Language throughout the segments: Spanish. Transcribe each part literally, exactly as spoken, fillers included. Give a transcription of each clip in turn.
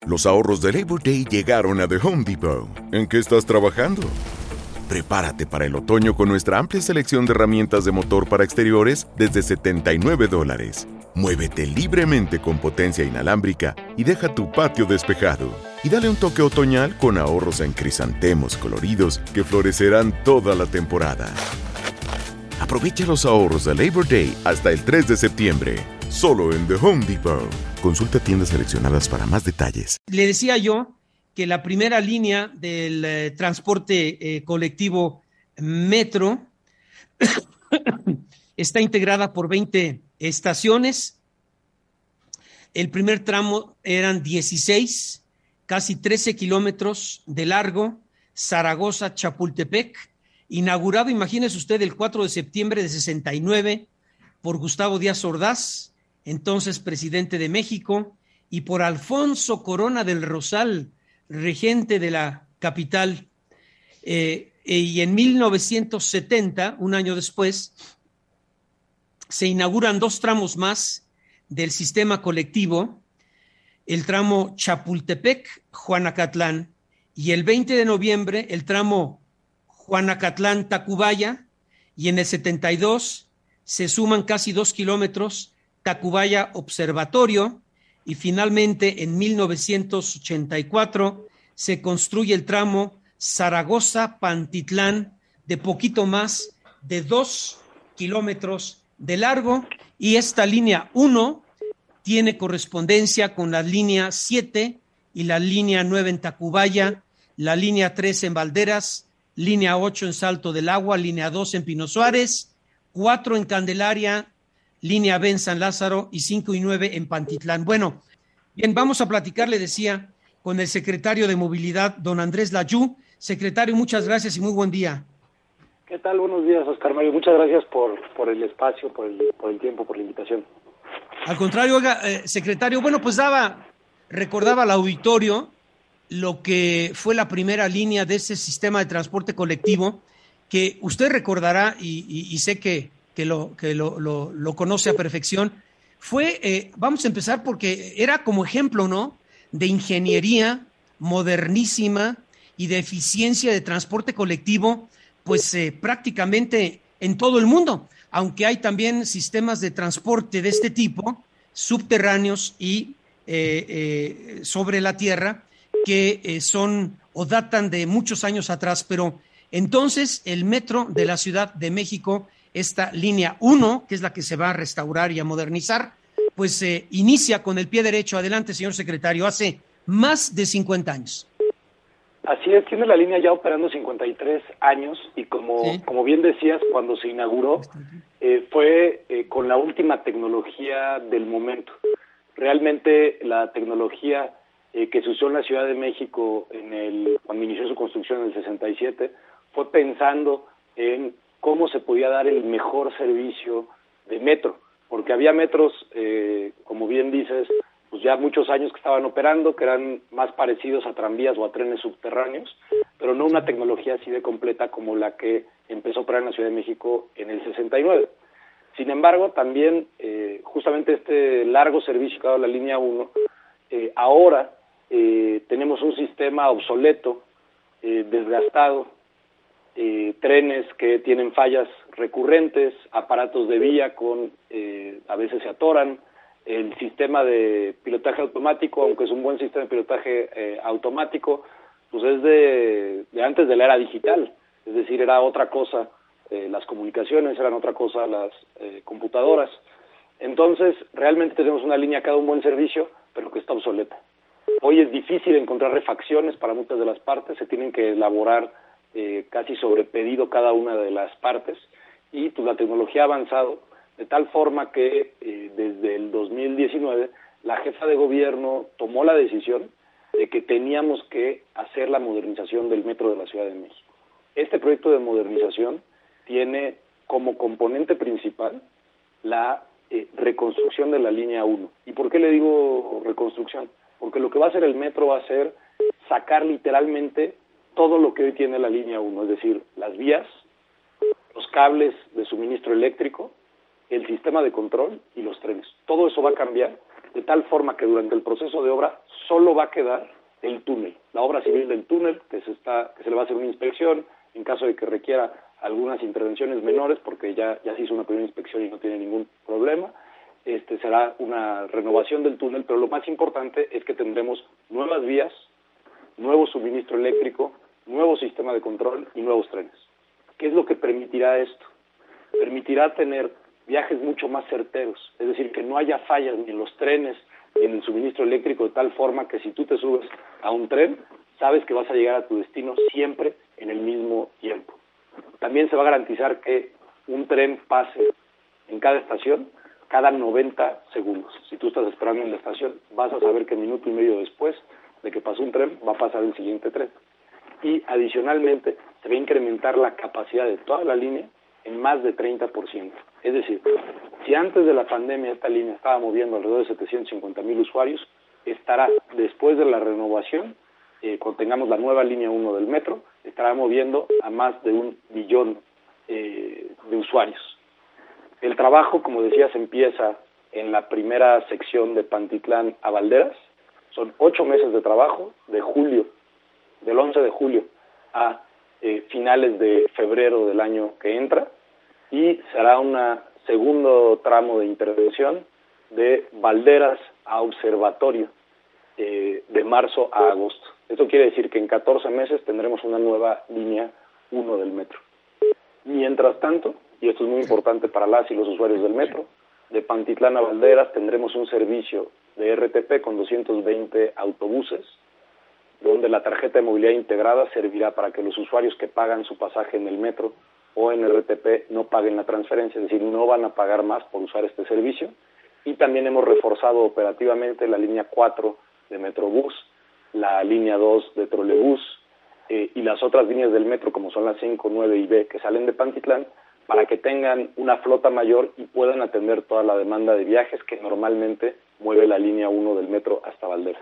Los ahorros de Labor Day llegaron a The Home Depot. ¿En qué estás trabajando? Prepárate para el otoño con nuestra amplia selección de herramientas de motor para exteriores desde setenta y nueve dólares. Muévete libremente con potencia inalámbrica y deja tu patio despejado. Y dale un toque otoñal con ahorros en crisantemos coloridos que florecerán toda la temporada. Aprovecha los ahorros de Labor Day hasta el tres de septiembre. Solo en The Home Depot. Consulta tiendas seleccionadas para más detalles. Le decía yo que la primera línea del eh, transporte eh, colectivo Metro está integrada por veinte estaciones. El primer tramo eran dieciséis, casi trece kilómetros de largo, Zaragoza-Chapultepec, inaugurado, imagínese usted, el cuatro de septiembre de sesenta y nueve por Gustavo Díaz Ordaz, entonces presidente de México, y por Alfonso Corona del Rosal, regente de la capital. Eh, y en mil novecientos setenta, un año después, se inauguran dos tramos más del sistema colectivo, el tramo Chapultepec-Juanacatlán, y el veinte de noviembre el tramo Juanacatlán-Tacubaya, y en el setenta y dos se suman casi dos kilómetros Tacubaya Observatorio, y finalmente en mil novecientos ochenta y cuatro se construye el tramo Zaragoza-Pantitlán de poquito más de dos kilómetros de largo, y esta línea uno tiene correspondencia con la línea siete y la línea nueve en Tacubaya, la línea tres en Valderas, línea ocho en Salto del Agua, línea dos en Pino Suárez, cuatro en Candelaria, línea B en San Lázaro y cinco y nueve en Pantitlán. Bueno, bien, vamos a platicar, le decía, con el secretario de Movilidad, don Andrés Layú. Secretario, muchas gracias y muy buen día. ¿Qué tal? Buenos días, Oscar Mario. Muchas gracias por, por el espacio, por el, por el tiempo, por la invitación. Al contrario, oiga, eh, secretario, bueno, pues daba, recordaba al auditorio lo que fue la primera línea de ese sistema de transporte colectivo, que usted recordará, y, y, y sé que, que, lo, que lo, lo, lo conoce a perfección, fue, eh, vamos a empezar porque era como ejemplo, ¿no?, de ingeniería modernísima y de eficiencia de transporte colectivo, pues eh, prácticamente en todo el mundo, aunque hay también sistemas de transporte de este tipo, subterráneos y eh, eh, sobre la tierra, que eh, son o datan de muchos años atrás, pero entonces el metro de la Ciudad de México, esta línea uno, que es la que se va a restaurar y a modernizar, pues eh, inicia con el pie derecho. Adelante, señor secretario, hace más de cincuenta años. Así es, tiene la línea ya operando cincuenta y tres años y como, sí. como bien decías, cuando se inauguró eh, fue eh, con la última tecnología del momento. Realmente la tecnología eh, que se usó en la Ciudad de México en el, cuando inició su construcción en el sesenta y siete fue pensando en cómo se podía dar el mejor servicio de metro, porque había metros, eh, como bien dices, pues ya muchos años que estaban operando, que eran más parecidos a tranvías o a trenes subterráneos, pero no una tecnología así de completa como la que empezó a operar en la Ciudad de México en el sesenta y nueve. Sin embargo, también eh, justamente este largo servicio que ha dado la línea uno, eh, ahora eh, tenemos un sistema obsoleto, eh, desgastado, eh, trenes que tienen fallas recurrentes, aparatos de vía con, eh, a veces se atoran. El sistema de pilotaje automático, aunque es un buen sistema de pilotaje eh, automático, pues es de, de antes de la era digital, es decir, era otra cosa, eh, las comunicaciones eran otra cosa, las eh, computadoras. Entonces, realmente tenemos una línea que da un buen servicio, pero que está obsoleta. Hoy es difícil encontrar refacciones para muchas de las partes, se tienen que elaborar eh, casi sobre pedido cada una de las partes, y pues la tecnología ha avanzado de tal forma que eh, desde el dos mil diecinueve la jefa de gobierno tomó la decisión de que teníamos que hacer la modernización del metro de la Ciudad de México. Este proyecto de modernización tiene como componente principal la eh, reconstrucción de la línea uno. ¿Y por qué le digo reconstrucción? Porque lo que va a hacer el metro va a ser sacar literalmente todo lo que hoy tiene la línea uno, es decir, las vías, los cables de suministro eléctrico, el sistema de control y los trenes. Todo eso va a cambiar de tal forma que durante el proceso de obra solo va a quedar el túnel, la obra civil del túnel, que se está, que se le va a hacer una inspección en caso de que requiera algunas intervenciones menores, porque ya, ya se hizo una primera inspección y no tiene ningún problema. Este será una renovación del túnel, pero lo más importante es que tendremos nuevas vías, nuevo suministro eléctrico, nuevo sistema de control y nuevos trenes. ¿Qué es lo que permitirá esto? Permitirá tener viajes mucho más certeros, es decir, que no haya fallas ni en los trenes ni en el suministro eléctrico, de tal forma que si tú te subes a un tren, sabes que vas a llegar a tu destino siempre en el mismo tiempo. También se va a garantizar que un tren pase en cada estación cada noventa segundos. Si tú estás esperando en la estación, vas a saber que minuto y medio después de que pasó un tren, va a pasar el siguiente tren. Y adicionalmente, se va a incrementar la capacidad de toda la línea en más de treinta por ciento. Es decir, si antes de la pandemia esta línea estaba moviendo alrededor de setecientos cincuenta mil usuarios, estará después de la renovación, eh, cuando tengamos la nueva línea uno del metro, estará moviendo a más de un millón eh, de usuarios. El trabajo, como decías, empieza en la primera sección de Pantitlán a Valderas. Son ocho meses de trabajo, de julio, del once de julio a eh, finales de febrero del año que entra, y será un segundo tramo de intervención de Valderas a Observatorio, eh, de marzo a agosto. Esto quiere decir que en catorce meses tendremos una nueva línea uno del metro. Mientras tanto, y esto es muy importante para las y los usuarios del metro, de Pantitlán a Valderas tendremos un servicio de R T P con doscientos veinte autobuses, donde la tarjeta de movilidad integrada servirá para que los usuarios que pagan su pasaje en el metro o en R T P no paguen la transferencia, es decir, no van a pagar más por usar este servicio. Y también hemos reforzado operativamente la línea cuatro de Metrobús, la línea dos de Trolebús eh, y las otras líneas del metro, como son las cinco, nueve y B, que salen de Pantitlán, para que tengan una flota mayor y puedan atender toda la demanda de viajes que normalmente mueve la línea uno del metro hasta Valderas.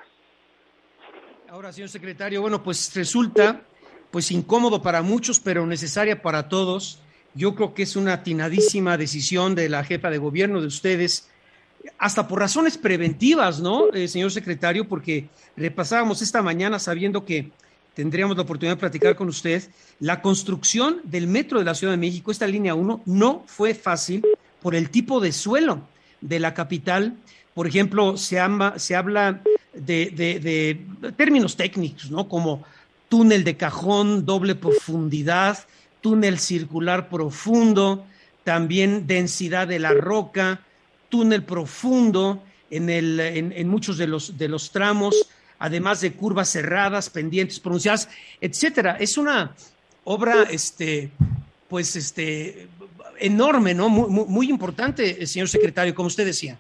Ahora, señor secretario, bueno, pues resulta pues incómodo para muchos, pero necesaria para todos. Yo creo que es una atinadísima decisión de la jefa de gobierno, de ustedes, hasta por razones preventivas, ¿no, eh, señor secretario? Porque repasábamos esta mañana sabiendo que tendríamos la oportunidad de platicar con usted. La construcción del metro de la Ciudad de México, esta línea uno, no fue fácil por el tipo de suelo de la capital. Por ejemplo, se, ama, se habla de, de, de términos técnicos, ¿no? Como túnel de cajón, doble profundidad, túnel circular profundo, también densidad de la roca, túnel profundo en, el, en, en muchos de los, de los tramos, además de curvas cerradas, pendientes pronunciadas, etcétera. Es una obra, este, pues, este, enorme, ¿no? Muy, muy, muy importante, señor secretario, como usted decía.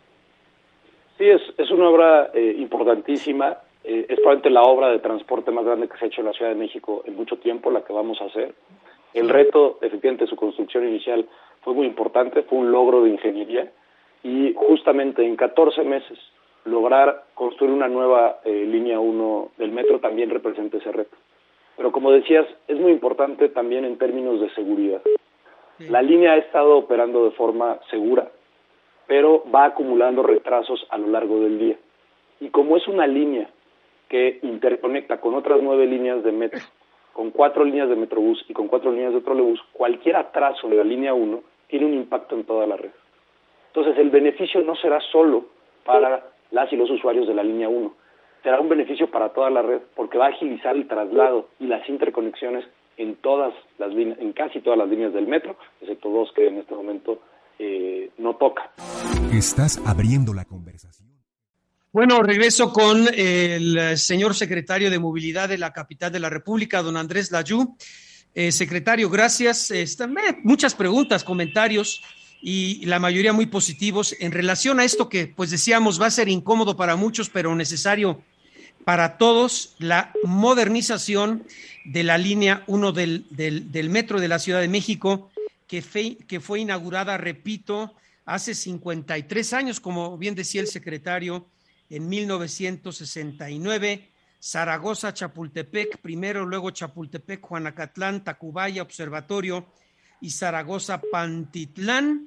Sí, es, es una obra eh, importantísima. Eh, es probablemente la obra de transporte más grande que se ha hecho en la Ciudad de México en mucho tiempo, la que vamos a hacer. El reto, efectivamente, su construcción inicial fue muy importante, fue un logro de ingeniería, y justamente en catorce meses lograr construir una nueva eh, línea uno del metro también representa ese reto. Pero como decías, es muy importante también en términos de seguridad. Sí. La línea ha estado operando de forma segura, pero va acumulando retrasos a lo largo del día. Y como es una línea que interconecta con otras nueve líneas de metro, con cuatro líneas de Metrobús y con cuatro líneas de Trolebús, cualquier atraso en la línea uno tiene un impacto en toda la red. Entonces, el beneficio no será solo para las y los usuarios de la línea uno, será un beneficio para toda la red, porque va a agilizar el traslado y las interconexiones en todas las líneas, en casi todas las líneas del metro, excepto dos que en este momento eh, no toca. Estás abriendo la conversación. Bueno, regreso con el señor secretario de Movilidad de la capital de la República, don Andrés Layú. Eh, secretario, gracias. Están muchas preguntas, comentarios, y la mayoría muy positivos en relación a esto que, pues decíamos, va a ser incómodo para muchos, pero necesario para todos, la modernización de la línea uno del, del, del metro de la Ciudad de México, que fue, que fue inaugurada, repito, hace cincuenta y tres años, como bien decía el secretario, en mil novecientos sesenta y nueve, Zaragoza, Chapultepec, primero, luego Chapultepec, Juanacatlán, Tacubaya, Observatorio, y Zaragoza, Pantitlán.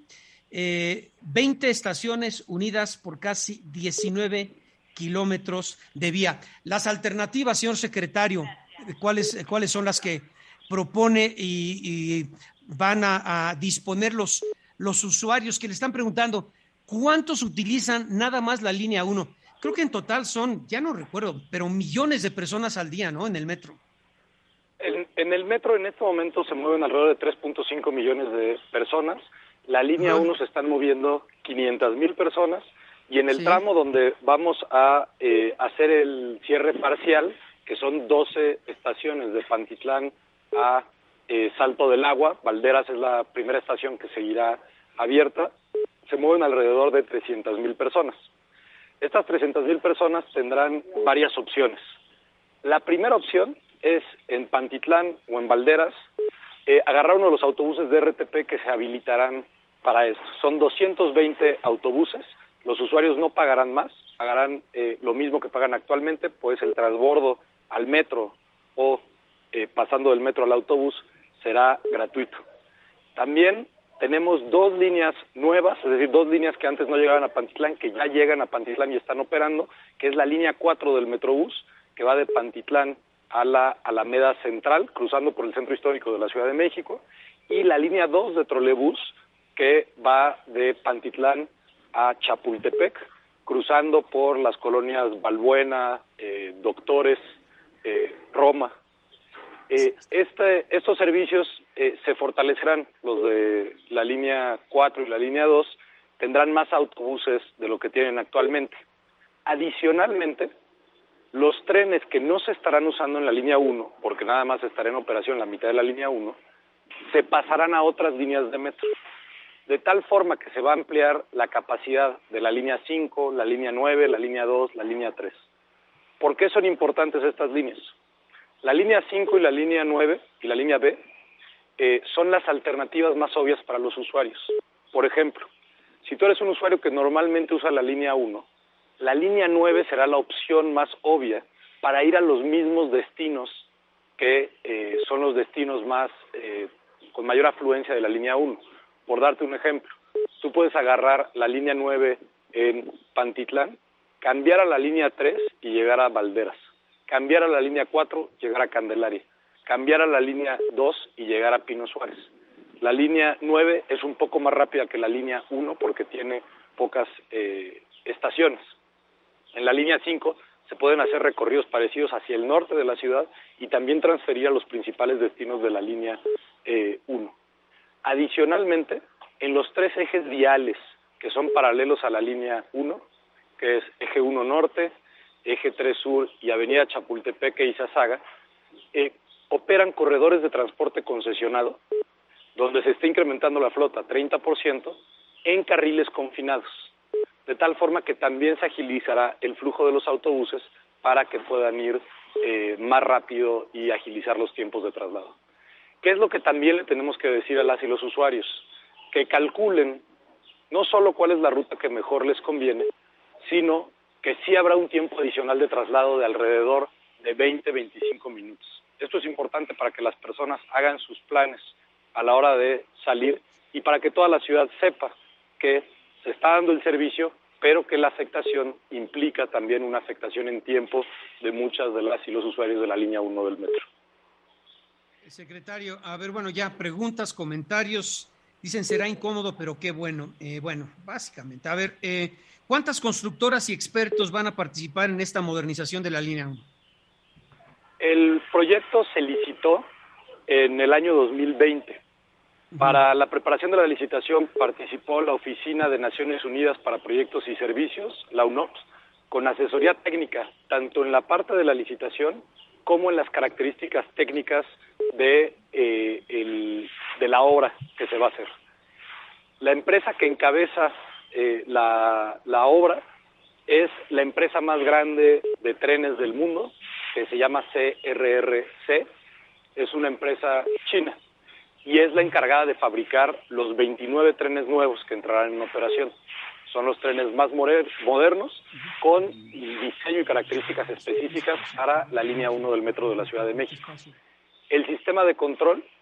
eh, veinte estaciones unidas por casi diecinueve kilómetros de vía. Las alternativas, señor secretario, ¿cuáles, cuáles son las que propone y, y van a, a disponer los, los usuarios que le están preguntando cuántos utilizan nada más la línea uno? Creo que en total son, ya no recuerdo, pero millones de personas al día, ¿no? En el metro. En, en el metro en este momento se mueven alrededor de tres punto cinco millones de personas. La línea uno se están moviendo quinientas mil personas y en el sí. tramo donde vamos a eh, hacer el cierre parcial, que son doce estaciones de Pantitlán a eh, Salto del Agua, Valderas es la primera estación que seguirá abierta, se mueven alrededor de trescientas mil personas. Estas trescientas mil personas tendrán varias opciones. La primera opción es en Pantitlán o en Valderas, eh, agarrar uno de los autobuses de R T P que se habilitarán para esto. Son doscientos veinte autobuses, los usuarios no pagarán más, pagarán eh, lo mismo que pagan actualmente, pues el transbordo al metro o eh, pasando del metro al autobús será gratuito. También tenemos dos líneas nuevas, es decir, dos líneas que antes no llegaban a Pantitlán, que ya llegan a Pantitlán y están operando, que es la línea cuatro del Metrobús, que va de Pantitlán a la Alameda Central, cruzando por el centro histórico de la Ciudad de México, y la línea dos de trolebús, que va de Pantitlán a Chapultepec, cruzando por las colonias Balbuena, eh, Doctores, eh, Roma. Eh, este, estos servicios eh, se fortalecerán, los de la línea cuatro y la línea dos, tendrán más autobuses de lo que tienen actualmente. Adicionalmente, los trenes que no se estarán usando en la línea uno, porque nada más estará en operación la mitad de la línea uno, se pasarán a otras líneas de metro, de tal forma que se va a ampliar la capacidad de la línea cinco, la línea nueve, la línea dos, la línea tres. ¿Por qué son importantes estas líneas? La línea cinco y la línea nueve y la línea B eh, son las alternativas más obvias para los usuarios. Por ejemplo, si tú eres un usuario que normalmente usa la línea uno, la línea nueve será la opción más obvia para ir a los mismos destinos que eh, son los destinos más eh, con mayor afluencia de la línea uno. Por darte un ejemplo, tú puedes agarrar la línea nueve en Pantitlán, cambiar a la línea tres y llegar a Valderas, cambiar a la línea cuatro, llegar a Candelaria, cambiar a la línea dos y llegar a Pino Suárez. La línea nueve es un poco más rápida que la línea uno porque tiene pocas eh, estaciones. En la línea cinco se pueden hacer recorridos parecidos hacia el norte de la ciudad y también transferir a los principales destinos de la línea eh, uno. Adicionalmente, en los tres ejes viales que son paralelos a la línea uno, que es eje uno norte, eje tres sur y avenida Chapultepec e Izazaga, eh, operan corredores de transporte concesionado, donde se está incrementando la flota treinta por ciento en carriles confinados, de tal forma que también se agilizará el flujo de los autobuses para que puedan ir eh, más rápido y agilizar los tiempos de traslado. ¿Qué es lo que también le tenemos que decir a las y los usuarios? Que calculen no solo cuál es la ruta que mejor les conviene, sino que sí habrá un tiempo adicional de traslado de alrededor de veinte a veinticinco minutos. Esto es importante para que las personas hagan sus planes a la hora de salir y para que toda la ciudad sepa que se está dando el servicio, pero que la afectación implica también una afectación en tiempo de muchas de las y los usuarios de la línea uno del metro. Secretario, a ver, bueno, ya preguntas, comentarios, dicen será incómodo, pero qué bueno. Eh, bueno, básicamente, a ver, eh, ¿cuántas constructoras y expertos van a participar en esta modernización de la línea uno? El proyecto se licitó en el año dos mil veinte. Para la preparación de la licitación participó la Oficina de Naciones Unidas para Proyectos y Servicios, la UNOPS, con asesoría técnica, tanto en la parte de la licitación como en las características técnicas de, eh, el, de la obra que se va a hacer. La empresa que encabeza eh, la, la obra es la empresa más grande de trenes del mundo, que se llama C R R C, es una empresa china, y es la encargada de fabricar los veintinueve trenes nuevos que entrarán en operación. Son los trenes más modernos, con diseño y características específicas para la línea uno del metro de la Ciudad de México. El sistema de control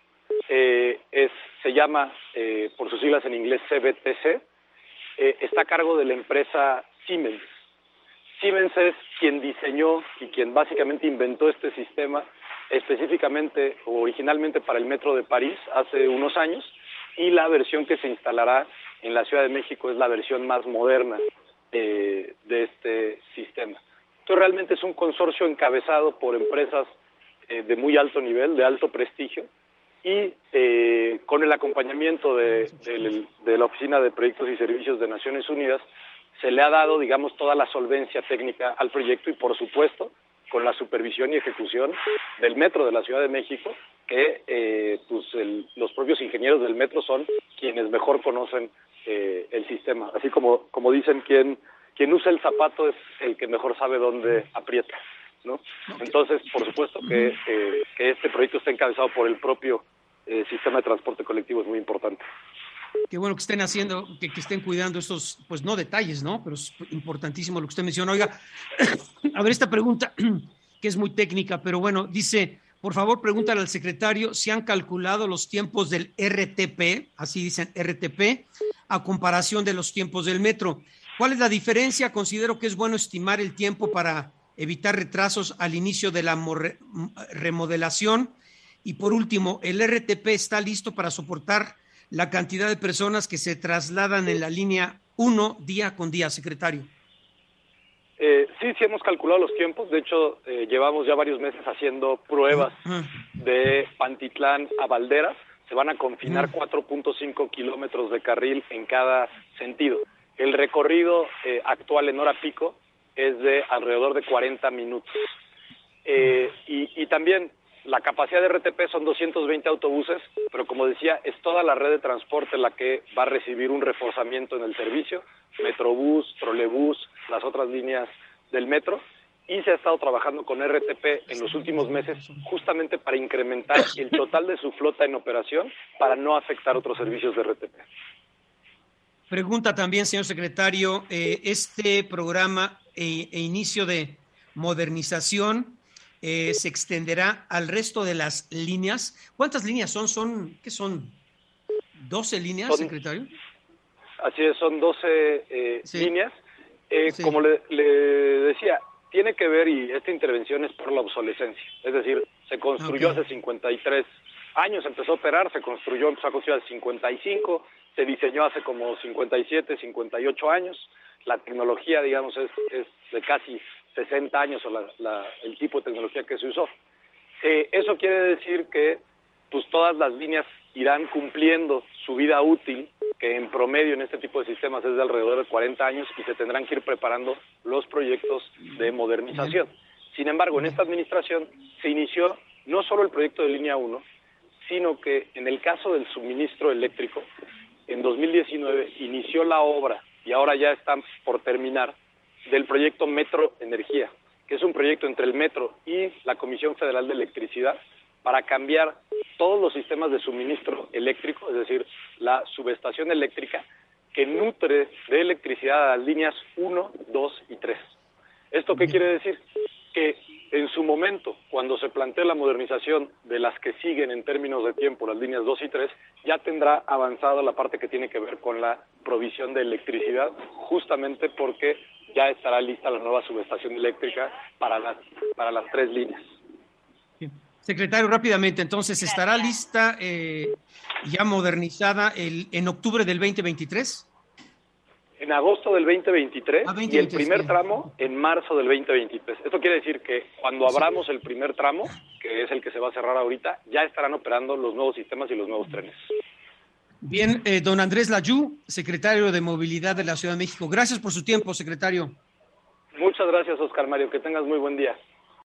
eh, es, se llama, eh, por sus siglas en inglés, C B T C, eh, está a cargo de la empresa Siemens. Siemens es quien diseñó y quien básicamente inventó este sistema específicamente o originalmente para el metro de París hace unos años, y la versión que se instalará en la Ciudad de México es la versión más moderna eh, de este sistema. Esto realmente es un consorcio encabezado por empresas eh, de muy alto nivel, de alto prestigio, y eh, con el acompañamiento de, de, de la Oficina de Proyectos y Servicios de Naciones Unidas, se le ha dado, digamos, toda la solvencia técnica al proyecto y, por supuesto, con la supervisión y ejecución del Metro de la Ciudad de México, que eh, pues el, los propios ingenieros del Metro son quienes mejor conocen eh, el sistema. Así como, como dicen, quien, quien usa el zapato es el que mejor sabe dónde aprieta, ¿no? Entonces, por supuesto que, eh, que este proyecto esté encabezado por el propio eh, sistema de transporte colectivo es muy importante. Qué bueno que estén haciendo, que, que estén cuidando estos, pues no detalles, ¿no? Pero es importantísimo lo que usted menciona. Oiga, a ver esta pregunta, que es muy técnica, pero bueno, dice, por favor, pregúntale al secretario si han calculado los tiempos del R T P, así dicen R T P, a comparación de los tiempos del metro. ¿Cuál es la diferencia? Considero que es bueno estimar el tiempo para evitar retrasos al inicio de la remodelación. Y por último, ¿el R T P está listo para soportar la cantidad de personas que se trasladan en la línea uno día con día, secretario? Eh, sí, sí hemos calculado los tiempos. De hecho, eh, llevamos ya varios meses haciendo pruebas de Pantitlán a Valderas. Se van a confinar cuatro punto cinco kilómetros de carril en cada sentido. El recorrido eh, actual en hora pico es de alrededor de cuarenta minutos. Eh, y, y también la capacidad de R T P son doscientos veinte autobuses, pero como decía, es toda la red de transporte la que va a recibir un reforzamiento en el servicio, Metrobús, Trolebús, las otras líneas del metro, y se ha estado trabajando con R T P en los últimos meses justamente para incrementar el total de su flota en operación para no afectar otros servicios de R T P. Pregunta también, señor secretario, eh, este programa e, e inicio de modernización Eh, se extenderá al resto de las líneas. ¿Cuántas líneas son? ¿Son qué son? ¿doce líneas, son, secretario? Así es, son doce eh, sí. líneas. Eh, sí. Como le, le decía, tiene que ver, y esta intervención es por la obsolescencia. Es decir, se construyó okay. hace cincuenta y tres años, empezó a operar, se construyó, empezó a construir hace cincuenta y cinco, se diseñó hace como cincuenta y siete, cincuenta y ocho años. La tecnología, digamos, es, es de casi sesenta años o la, la, el tipo de tecnología que se usó. Eh, eso quiere decir que pues todas las líneas irán cumpliendo su vida útil, que en promedio en este tipo de sistemas es de alrededor de cuarenta años, y se tendrán que ir preparando los proyectos de modernización. Sin embargo, en esta administración se inició no solo el proyecto de línea uno, sino que en el caso del suministro eléctrico, en dos mil diecinueve inició la obra, y ahora ya están por terminar, del proyecto Metro Energía, que es un proyecto entre el Metro y la Comisión Federal de Electricidad para cambiar todos los sistemas de suministro eléctrico, es decir, la subestación eléctrica que nutre de electricidad a las líneas uno, dos y tres. ¿Esto qué quiere decir? Que en su momento, cuando se plantee la modernización de las que siguen en términos de tiempo, las líneas dos y tres, ya tendrá avanzada la parte que tiene que ver con la provisión de electricidad, justamente porque ya estará lista la nueva subestación eléctrica para las, para las tres líneas. Bien. Secretario, rápidamente, entonces, ¿estará lista eh, ya modernizada el, en octubre del veinte veintitrés? En agosto del veinte veintitrés, ah, veinte, y el primer sí. tramo en marzo del veinte veintitrés. Esto quiere decir que cuando abramos el primer tramo, que es el que se va a cerrar ahorita, ya estarán operando los nuevos sistemas y los nuevos trenes. Bien, eh, don Andrés Layú, secretario de Movilidad de la Ciudad de México. Gracias por su tiempo, secretario. Muchas gracias, Oscar Mario. Que tengas muy buen día.